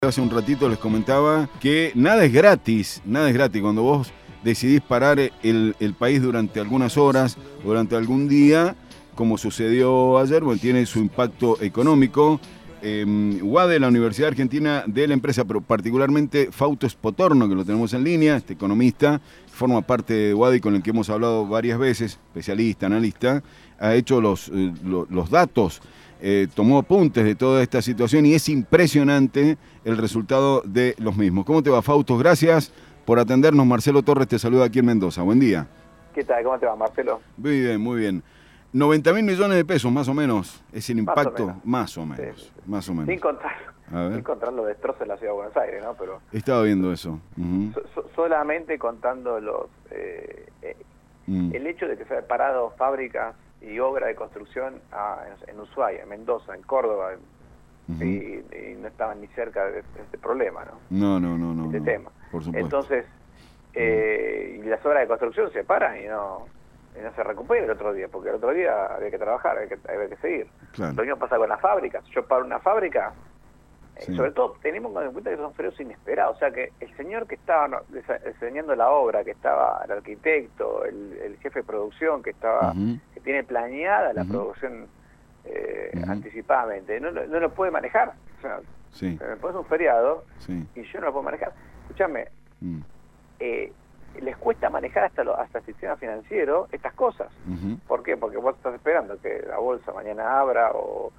Hace un ratito les comentaba que nada es gratis cuando vos decidís parar el país durante algunas horas, durante algún día, como sucedió ayer, bueno, tiene su impacto económico. UADE, la Universidad Argentina de la Empresa, pero particularmente Fausto Spotorno, que lo tenemos en línea, este economista, forma parte de UADE con el que hemos hablado varias veces, especialista, analista, ha hecho los datos, tomó apuntes de toda esta situación y es impresionante el resultado de los mismos. ¿Cómo te va, Fausto? Gracias por atendernos. Marcelo Torres te saluda aquí en Mendoza. Buen día. ¿Qué tal? ¿Cómo te va, Marcelo? Muy bien, muy bien. 90.000 millones de pesos, más o menos, es el impacto, más o menos. Sí. Más o menos. Sin contar los destrozos de la ciudad de Buenos Aires, ¿no? Pero estaba viendo eso. Solamente contando el hecho de que se han parado fábricas y obras de construcción en Ushuaia, en Mendoza, en Córdoba, y no estaban ni cerca de este problema, ¿no? No. Este tema. Por supuesto. Entonces, y las obras de construcción se paran y no se recupera el otro día, porque el otro día había que trabajar, había que seguir. Claro. Lo mismo pasa con las fábricas. Yo paro una fábrica, Sí. sobre todo tenemos en cuenta que son ferios inesperados, o sea que el señor que estaba diseñando la obra, que estaba el arquitecto, el jefe de producción, que tiene planeada la producción anticipadamente, no lo puede manejar. O sea, Sí. me pones un feriado Sí. y yo no lo puedo manejar. Escúchame, les cuesta manejar hasta el sistema financiero estas cosas. ¿Por qué? Porque vos estás esperando que la bolsa mañana abra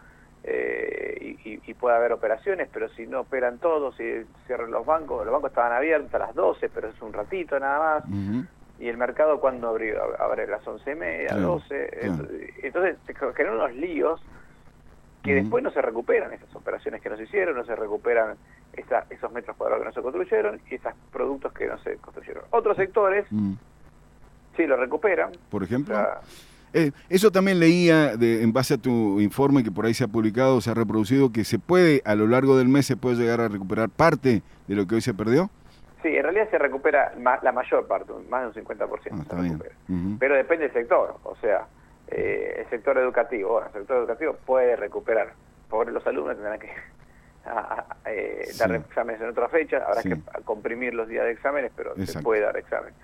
y pueda haber operaciones, pero si no operan todos, si cierran los bancos estaban abiertos a las 12, pero es un ratito nada más. Y el mercado, ¿cuándo abre a las 11:30, Claro, 12? claro. Entonces se generan unos líos que después no se recuperan esas operaciones que no se hicieron, no se recuperan esos metros cuadrados que no se construyeron y esos productos que no se construyeron. Otros sectores sí lo recuperan. Por ejemplo, O sea, eso también leía en base a tu informe que por ahí se ha publicado, se ha reproducido, que se puede, a lo largo del mes, se puede llegar a recuperar parte de lo que hoy se perdió. sí, en realidad se recupera la mayor parte, más de un 50% se Está bien. recupera. Pero depende del sector, o sea, el sector educativo, el sector educativo puede recuperar. Por los alumnos tendrán que dar exámenes en otra fecha, habrá que comprimir los días de exámenes, pero se puede dar examen.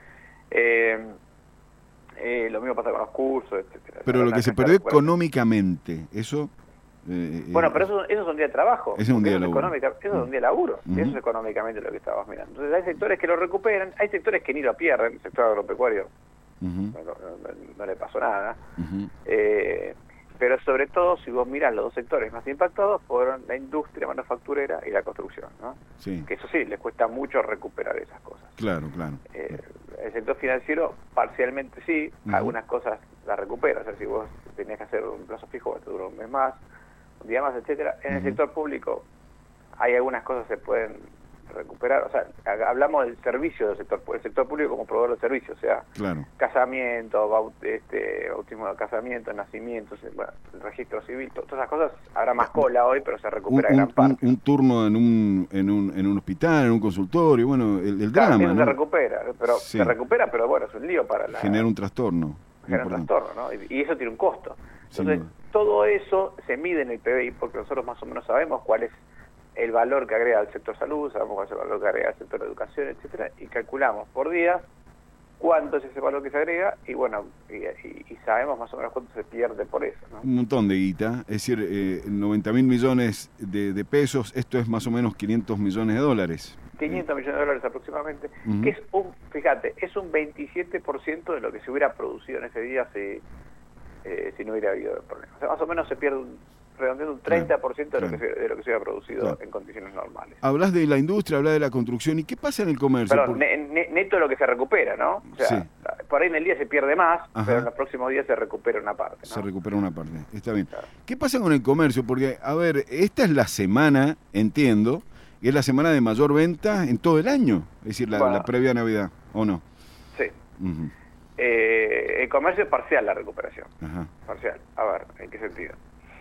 Lo mismo pasa con los cursos, etcétera. Pero lo que se perdió económicamente, eso... bueno, pero eso es un día de trabajo. Eso es un día de laburo. Eso es un día de laburo. Eso es económicamente lo que estábamos mirando. Entonces hay sectores que lo recuperan, hay sectores que ni lo pierden. El sector agropecuario no le pasó nada. Pero sobre todo, si vos mirás, los dos sectores más impactados fueron la industria manufacturera y la construcción, ¿no? Sí. Que eso sí, les cuesta mucho recuperar esas cosas. Claro. El sector financiero parcialmente sí, algunas cosas las recupera. O sea, si vos tenías que hacer un plazo fijo, te dura un mes más, un día más, etcétera. En el sector público hay algunas cosas que se pueden recuperar. O sea, hablamos del servicio del sector, el sector público como proveedor de servicios, o sea, casamiento, bautismo de casamiento, nacimientos, bueno, el registro civil, todas esas cosas. Habrá más cola hoy, pero se recupera gran parte. Un turno en un hospital, en un consultorio, bueno, el Claro, drama, eso ¿no? se recupera, pero bueno, es un lío para la... Genera un trastorno. Genera un trastorno, ¿no? Y eso tiene un costo. Entonces, todo eso se mide en el PBI, porque nosotros más o menos sabemos cuál es el valor que agrega al sector salud, sabemos cuál es el valor que agrega al sector educación, etcétera, y calculamos por día cuánto es ese valor que se agrega, y bueno, y sabemos más o menos cuánto se pierde por eso, ¿no? Un montón de guita, es decir, 90.000 millones de pesos, esto es más o menos 500 millones de dólares. 500 millones de dólares aproximadamente, que es es un 27% de lo que se hubiera producido en ese día si no hubiera habido el problema. O sea, más o menos se pierde redondeando un 30% de lo que se hubiera producido en condiciones normales. Hablas de la industria, hablas de la construcción, ¿y qué pasa en el comercio? Perdón, neto de lo que se recupera, ¿no? O sea, por ahí en el día se pierde más, pero en los próximos días se recupera una parte, ¿no? Se recupera una parte, está bien. Claro. ¿Qué pasa con el comercio? Porque, a ver, esta es la semana, entiendo, y es la semana de mayor venta en todo el año, es decir, la previa Navidad, ¿o no? Sí. El comercio es parcial la recuperación. Parcial. A ver, ¿en qué sentido?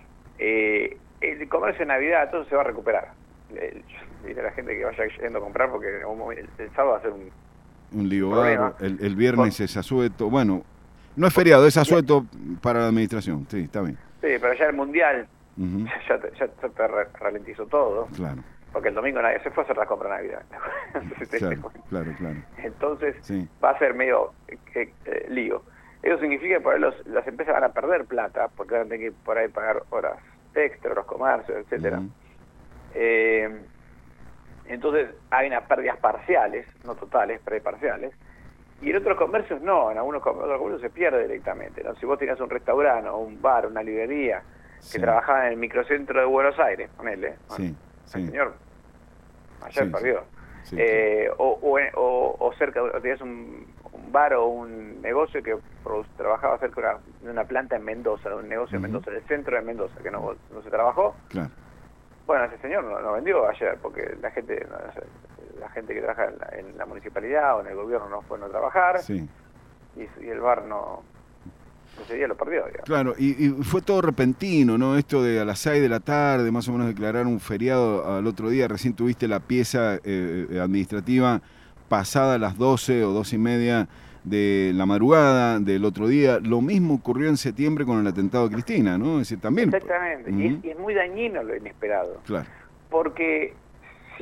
El comercio de Navidad, todo se va a recuperar. Diré a la gente que vaya yendo a comprar porque el sábado va a ser un lío bárbaro. El viernes es asueto. Bueno, no es feriado, es asueto para la administración. Sí, está bien. Sí, pero ya el mundial ya te ralentizó todo. Claro. porque el domingo nadie se fue a hacer la compra de Navidad. Claro. Entonces Sí. va a ser medio lío. Eso significa que las empresas van a perder plata, porque van a tener que por ahí pagar horas extra, los comercios, etcétera. Entonces hay unas pérdidas parciales, no totales, pero parciales. Y en otros comercios no, en otros comercios se pierde directamente, ¿no? Si vos tenías un restaurante o un bar, una librería que trabajaba en el microcentro de Buenos Aires, ponele, el señor ayer perdió. O cerca, o tenías un bar o un negocio que trabajaba cerca de una planta en Mendoza, de un negocio en Mendoza, en el centro de Mendoza, que no se trabajó. Claro. Bueno, ese señor no vendió ayer, porque la gente que trabaja en la municipalidad o en el gobierno no fue a trabajar, y el bar ese día lo perdió, digamos. Claro, y fue todo repentino, ¿no? Esto de a las 6 de la tarde, más o menos declarar un feriado al otro día. Recién tuviste la pieza administrativa pasada a las 12 o 12:30 de la madrugada del otro día. Lo mismo ocurrió en septiembre con el atentado de Cristina, ¿no? Es decir, también. Exactamente, y es muy dañino lo inesperado. Claro. Porque si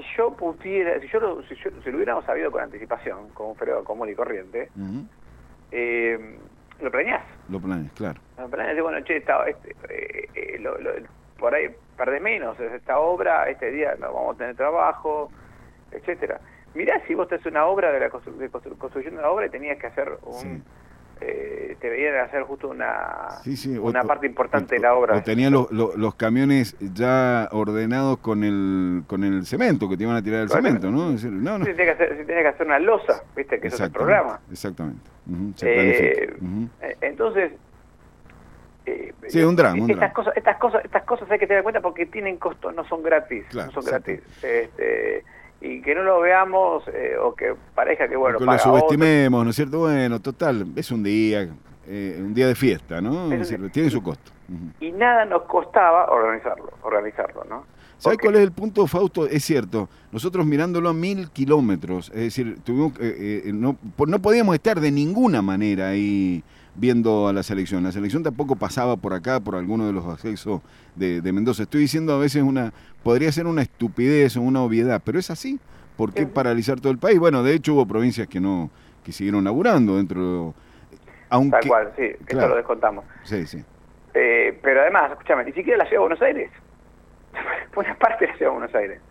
lo hubiéramos sabido con anticipación, como un feriado común y corriente, lo planeás. Lo planeás, claro. Lo planeás, bueno, che, por ahí perdés menos, esta obra, este día no vamos a tener trabajo, etcétera. Mirá si vos te haces una obra de construcción de una obra y tenías que hacer te veían hacer justo una parte importante de la obra. O tenían los camiones ya ordenados con el cemento, que te iban a tirar el cemento, ¿no? Es decir, no. Sí, tenés que hacer una losa, ¿viste? Que eso es el programa. Exactamente. Se planifica. Entonces, sí, un drama. Estas cosas hay que tener en cuenta porque tienen costo, no son gratis. Claro, no son gratis. Y que no lo veamos o que parezca que, bueno, que lo subestimemos, ¿no es cierto? Bueno, total, es un día de fiesta, ¿no? Es decir, tiene su costo. Y nada nos costaba organizarlo, ¿no? ¿Sabes cuál es el punto, Fausto? Es cierto, nosotros mirándolo a 1000 kilómetros, es decir, no podíamos estar de ninguna manera ahí viendo a la selección. La selección tampoco pasaba por acá, por alguno de los accesos de Mendoza. Estoy diciendo a veces podría ser una estupidez o una obviedad, pero es así. ¿Por qué paralizar todo el país? Bueno, de hecho hubo provincias que siguieron laburando dentro, aunque... Tal cual, sí, claro. Esto lo descontamos. Sí. Pero además, escúchame, ni siquiera la ciudad de Buenos Aires. Fue una parte de la ciudad de Buenos Aires.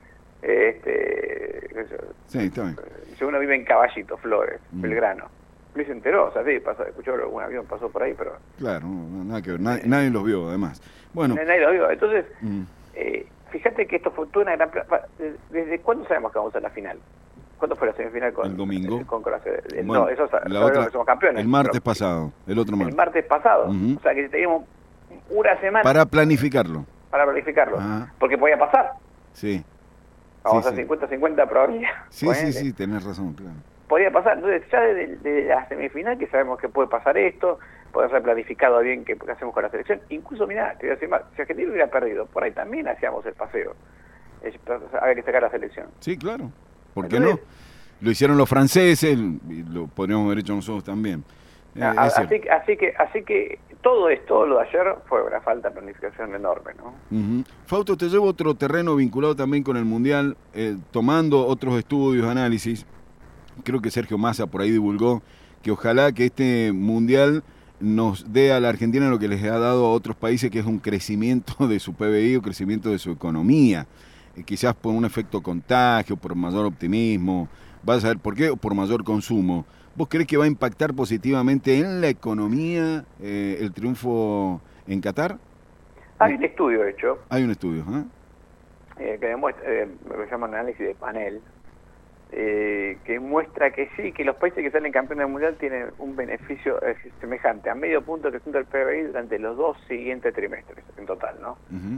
Sí, está bien. Si uno vive en Caballito, Flores, Belgrano, ni se enteró, o sea, sí, escuchó algún avión pasó por ahí, pero... Claro, nada que ver, nadie los vio, además. Bueno. Nadie los vio, entonces, fíjate que esto fue toda una gran... ¿Desde cuándo sabemos que vamos a la final? ¿Cuándo fue la semifinal con... El domingo. No, eso sabemos que somos campeones. El martes pasado, el otro martes. El martes pasado, o sea, que teníamos una semana... Para planificarlo. Porque podía pasar. Sí. Vamos a 50-50 probabilidad. Sí, tenés razón, claro. Podía pasar, entonces ya desde la semifinal que sabemos que puede pasar esto, puede ser planificado bien qué hacemos con la selección. Incluso, mirá, te voy a decir más, si Argentina hubiera perdido, por ahí también hacíamos el paseo. Había que sacar la selección. Sí, claro. ¿Por qué no? Lo hicieron los franceses y lo podríamos haber hecho nosotros también. Así que todo lo de ayer fue una falta de planificación enorme, ¿no? Fausto, te llevo otro terreno vinculado también con el Mundial, tomando otros estudios, análisis. Creo que Sergio Massa por ahí divulgó que ojalá que este Mundial nos dé a la Argentina lo que les ha dado a otros países, que es un crecimiento de su PBI, un crecimiento de su economía, quizás por un efecto contagio, por mayor optimismo, vas a saber por qué, o por mayor consumo. ¿Vos crees que va a impactar positivamente en la economía el triunfo en Qatar? Hay un estudio hecho. Hay un estudio, que demuestra, lo que se llama análisis de panel, que muestra que sí, que los países que salen campeones del mundial tienen un beneficio semejante a medio punto de crecimiento del PBI durante los 2 siguientes trimestres en total, ¿no?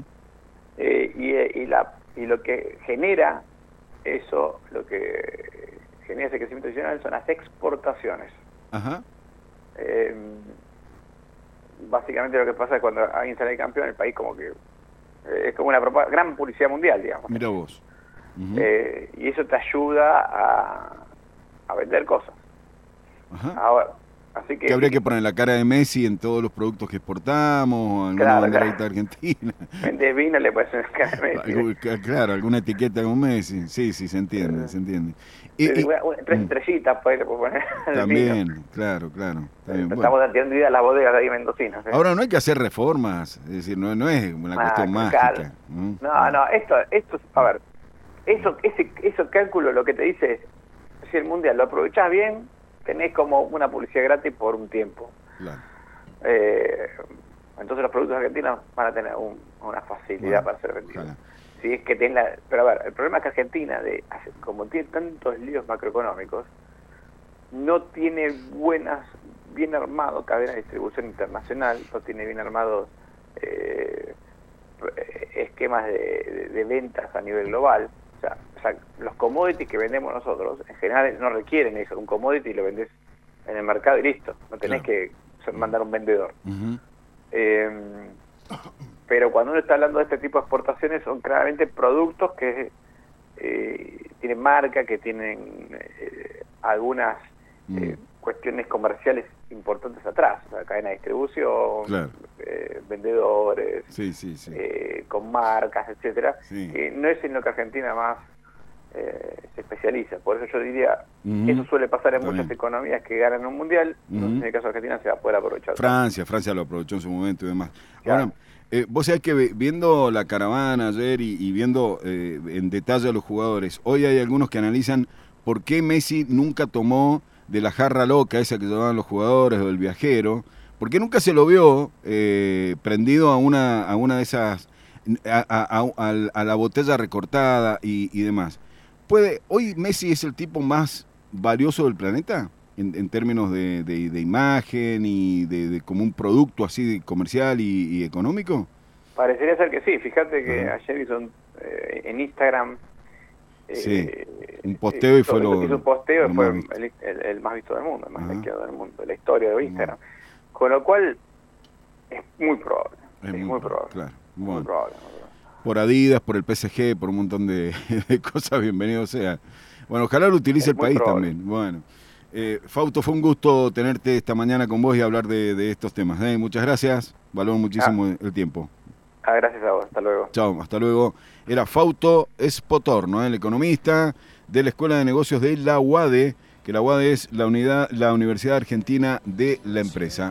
Y lo que genera eso, lo que genera ese crecimiento adicional son las exportaciones. Básicamente lo que pasa es cuando alguien sale campeón, el país como que es como una gran publicidad mundial, digamos. Mira vos. Y eso te ayuda a vender cosas. Ahora, Así que habría que poner la cara de Messi en todos los productos que exportamos, alguna banderita argentina. De vino le puedes poner cara de Messi. Claro, alguna etiqueta con Messi. Sí, se entiende, se entiende. Tres estrellitas pues, le puedo poner. También, claro. También, estamos tirando ideas a las bodegas de ahí mendocinas. Ahora no hay que hacer reformas, es decir, no es una cuestión mágica. No, esto, a ver, ese cálculo lo que te dice es, si el mundial lo aprovechás bien, tenés como una publicidad gratis por un tiempo. Claro. Entonces los productos argentinos van a tener una facilidad para ser vendidos. Claro. Si es que pero a ver, el problema es que Argentina, como tiene tantos líos macroeconómicos, no tiene bien armado cadena de distribución internacional, no tiene bien armados esquemas de ventas a nivel global. O sea, los commodities que vendemos nosotros, en general no requieren eso. Un commodity lo vendés en el mercado y listo. No tenés que mandar un vendedor. Uh-huh. Pero cuando uno está hablando de este tipo de exportaciones, son claramente productos que tienen marca, que tienen algunas cuestiones comerciales importantes atrás. O sea, cadena de distribución, vendedores, con marcas, etcétera. Sí. No es en lo que Argentina más se especializa. Por eso yo diría, eso suele pasar en muchas economías que ganan un mundial. Entonces, en el caso de Argentina se va a poder aprovechar. Francia lo aprovechó en su momento y demás. Claro. Ahora, vos sabés que viendo la caravana ayer y viendo en detalle a los jugadores, hoy hay algunos que analizan por qué Messi nunca tomó de la jarra loca esa que llevaban los jugadores o del viajero, porque nunca se lo vio prendido a una de esas, a la botella recortada y demás. ¿Hoy Messi es el tipo más valioso del planeta en términos de imagen y de como un producto así comercial y económico? Parecería ser que sí. Fíjate que ayer hizo en Instagram un posteo y fue un posteo y fue el más visto del mundo, el más likeado del mundo, de la historia de Instagram. Con lo cual es muy probable. Es muy probable. Claro. Muy probable. Por Adidas, por el PSG, por un montón de cosas, bienvenido sea. Bueno, ojalá lo utilice el país también. Bueno, Fausto, fue un gusto tenerte esta mañana con vos y hablar de estos temas. Muchas gracias, valoro muchísimo el tiempo. Gracias a vos, hasta luego. Chao, hasta luego. Era Fausto Espotorno, el economista de la Escuela de Negocios de la UADE, que la UADE es la Universidad Argentina de la Empresa.